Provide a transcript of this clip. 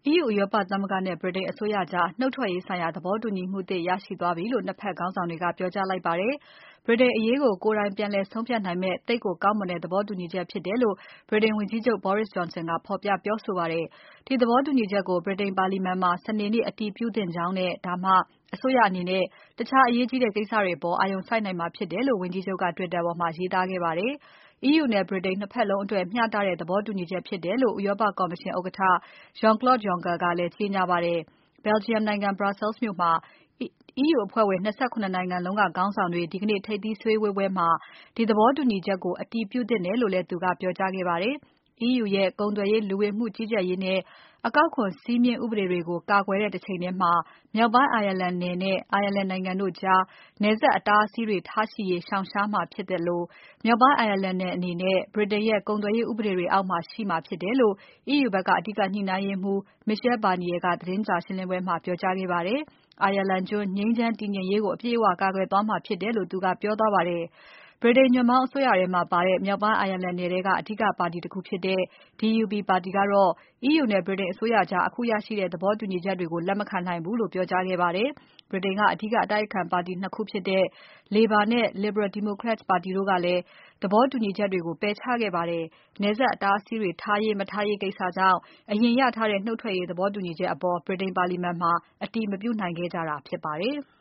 EU ဥရောပသမဂ္ဂနဲ့ဗြိတိန်အစိုးရကြားနုတ်ထွက်ရေးဆိုင်ရာသဘောတူညီမှုသစ်ရရှိသွားပြီလို့ ၂ ဖက်ခေါင်းဆောင်တွေကပြောကြားလိုက်ပါတယ်။ ဗြိတိန်အရေးကိုကိုယ်တိုင်ပြန်လည်ဆုံးဖြတ်နိုင်မယ့်သိပ်ကိုကောင်းမွန်တဲ့သဘောတူညီချက်ဖြစ်တယ်လို့ ဗြိတိန်ဝန်ကြီးချုပ် Boris Johnson ကဖော်ပြပြောဆိုပါတယ်။ ဒီသဘောတူညီချက်ကို ဗြိတိန်ပါလီမာန်မှာ စနေနေ့ အတည်ပြုသင့်ကြောင်းနဲ့ ဒါမှ အစိုးရအနေနဲ့ တခြားအရေးကြီးတဲ့ကိစ္စတွေအပေါ် အာရုံစိုက်နိုင်မှာဖြစ်တယ်လို့ ဝန်ကြီးချုပ်က Twitter ပေါ်မှာရေးသားခဲ့ပါတယ်။ EU နဲ့ဗြိတိန် ၂ ဖက်လုံးအတွက် မျှတတဲ့သဘောတူညီချက်ဖြစ်တယ်လို့ ဥရောပကော်မရှင်ဥက္ကဋ္ဌ Jean-Claude Juncker ကလည်းကြေညာပါတယ်။ Belgium နိုင်ငံ Brussels မြို့မှာ EU အဖွဲ့ဝင် ၂၇ နိုင်ငံလုံးကခေါင်းဆောင်တွေ ဒီကနေ့ ထိပ်သီးစည်းဝေးပွဲမှာ ဒီသဘောတူညီချက်ကို အတည်ပြုသင့်တယ်လို့လည်း သူကပြောကြားခဲ့ပါတယ်။ EU ရဲ့ကုန်သွယ်ရေး၊ လူဝင်မှုကြီးကြပ်ရေးနဲ့ အကောက်ခွန်စည်းမျဉ်းဥပဒေတွေကို ကာကွယ်တဲ့တချိန်ထဲမှာ မြောက်ပိုင်းအိုင်ယာလန်နယ်နဲ့ အိုင်ယာလန်နိုင်ငံတို့ကြား နယ်စပ်အတားအဆီးတွေထားရှိရေး ရှောင်ရှားမှာဖြစ်သလို မြောက်ပိုင်းအိုင်ယာလန်နယ်အနေနဲ့ ဗြိတိန်ရဲ့ကုန်သွယ်ရေးဥပဒေတွေအောက်မှာရှိမှာဖြစ်တယ်လို့ EU ဖက်က အဓိကညှိနှိုင်းရေးမှူး Michel Barnier ကသတင်းစာရှင်းပွဲမှာ ပြောကြားခဲ့ပါတယ်။ အိုင်ယာလန်ကျွန်းငြိမ်းချမ်းတည်ငြိမ်ရေးကို အပြည့်အဝကာကွယ်သွားမှာဖြစ်တယ်လို့ သူကပြောသွားပါတယ်။ ဗြိတိန်ညွန့်ပေါင်းအစိုးရထဲမှာပါတဲ့ မြောက်ပိုင်းအိုင်ယာလန်နယ်ထဲက အဓိကပါတီတခုဖြစ်တဲ့ DUP ပါတီကတော့ EU နဲ့ဗြိတိန်အစိုးရကြား အခုရရှိတဲ့ သဘောတူညီချက်တွေကို လက်မခံနိုင်ဘူးလို့ ပြောကြားခဲ့ပါတယ်။ ဗြိတိန်က အဓိကအတိုက်အခံပါတီ ၂ ခုဖြစ်တဲ့ Labour နဲ့ Liberal Democrats ပါတီတို့ကလည်း သဘောတူညီချက်တွေကို ပယ်ချခဲ့ပါတယ်။ နယ်စပ်အတားအဆီးတွေထားရေး မထားရေးကိစ္စကြောင့် အရင်ရထားတဲ့ နုတ်ထွက်ရေးသဘောတူညီချက်အပေါ် ဗြိတိန်ပါလီမာန်မှာ အတည်မပြုနိုင်ခဲ့ကြတာဖြစ်ပါတယ်။